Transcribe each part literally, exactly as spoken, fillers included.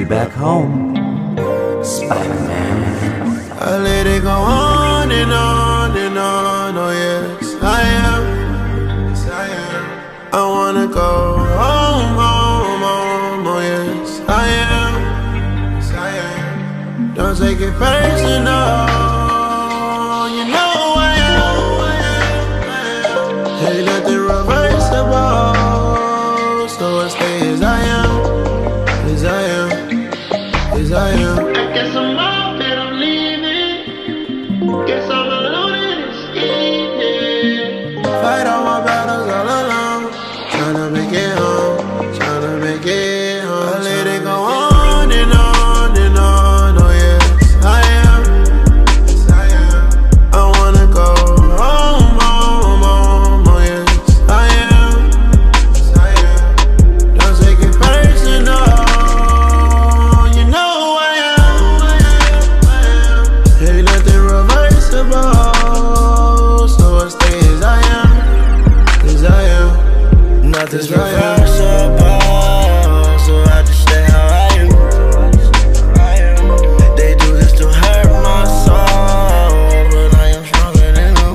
back home. Spider-Man. I let it go on and on and on, oh yes, I am, yes I am. I wanna go home, home, home, oh yes, I am, yes I am. Don't take it personal, you know I am, I am, I am. Ain't nothing reversible, so I stay as I am, as I am, as I am. I guess I'm out that I'm leaving. Guess I'm alone in this evening. Fight all my battles all alone. Tryna make it home, tryna make it home. I let it go on and on and on, oh yes, I am, yes I am. I wanna go home, home, home, oh yes, I am, yes I am. Don't take it personal, you know I am, I am, I am. Ain't nothing reversible, so I stay as I am, as I am. Nothing's reversible, so I just stay how I am. They do this to hurt my soul, but I am stronger than them.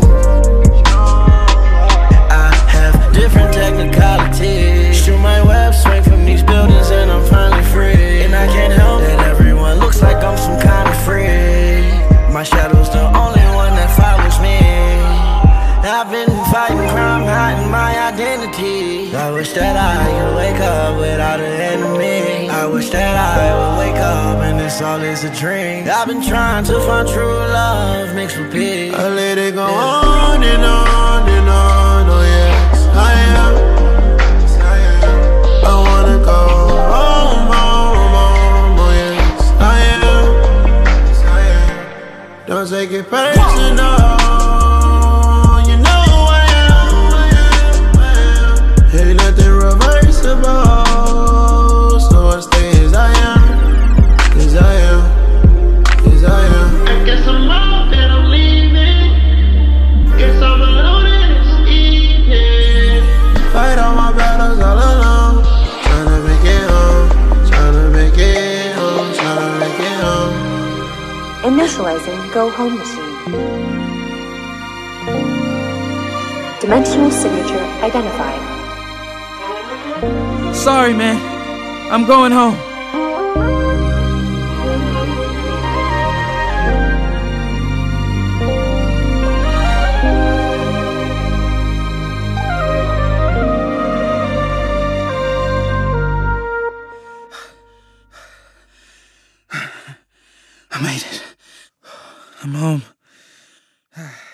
I have different technicalities. Shoot my web, swing from these buildings, and I'm finally free. And I can't help that everyone looks like I'm some kind of freak. My shadow's the only one that follows me. I've been fighting crime, hiding my identity. I wish that I could wake up without an enemy. I wish that I would wake up and this all is a dream. I've been trying to find true love mixed with peace. I let it go on and on and on, oh yes, I am, yes I am. I wanna go home, home, home, oh yes, I am, yes I am. Don't take it personal, you know I am, I am, I am. Ain't nothing reversible, so I stay as I am, as I am, as I am. I guess I'm out that I'm leaving. Guess I'm alone in this evening. Fight all my battles all alone. Tryna make it home, tryna make it home, tryna make it home. Initializing Go Home Machine. Dimensional signature identified. Sorry, man. I'm going home. I made it. I'm home.